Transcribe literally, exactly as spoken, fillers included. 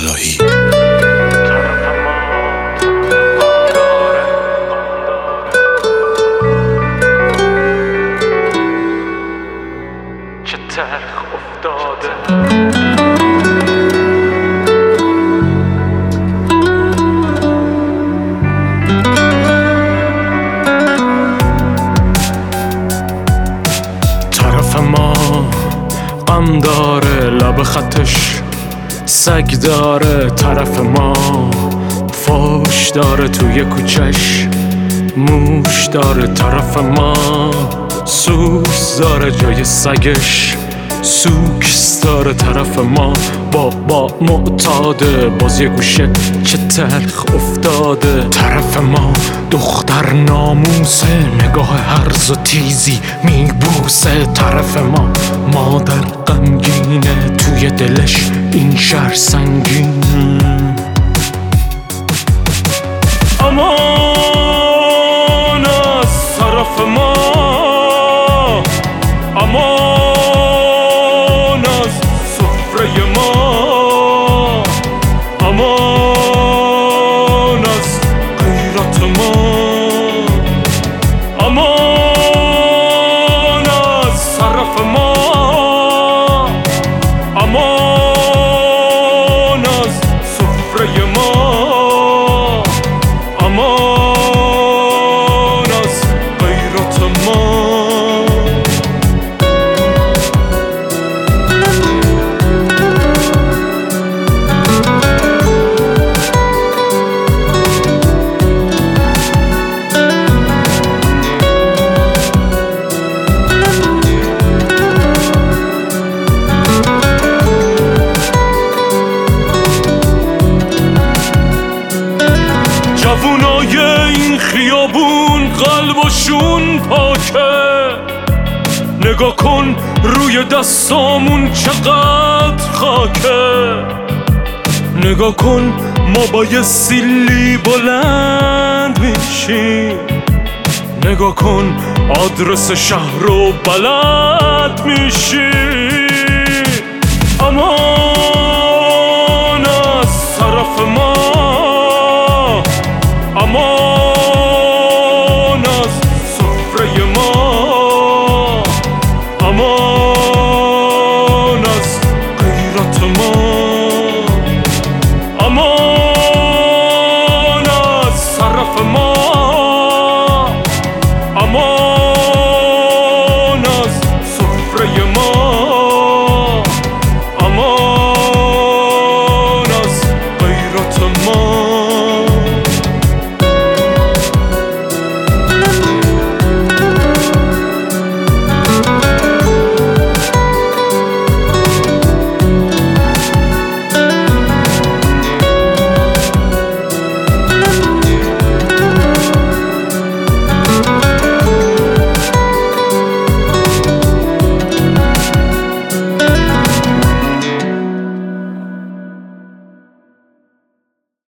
صلاحی. چه تلخ افتاده طرف ما، غم داره لب خطش سگ داره. طرف ما فوش داره توی کوچش موش داره. طرف ما سوس داره جای سگش سوکس داره. طرف ما بابا معتاده باز یه گوشه چه تلخ افتاده. طرف ما دختر ناموسه نگاه هرز و تیزی میبوسه. طرف ما مادر غمگینه توی دلش این شهر سنگینه. امان از طرف ما، امان از سفره ما، امان از غیرت ما، امان از طرف ما، امان از سفره ما، امان از غیرت ما. جوونای این خیابون قلبشون پاکه، نگاه کن روی دستامون چقدر خاکه. نگاه کن ما با یه سیلی بلند میشیم. نگاه کن آدرس شهر رو بلد میشیم.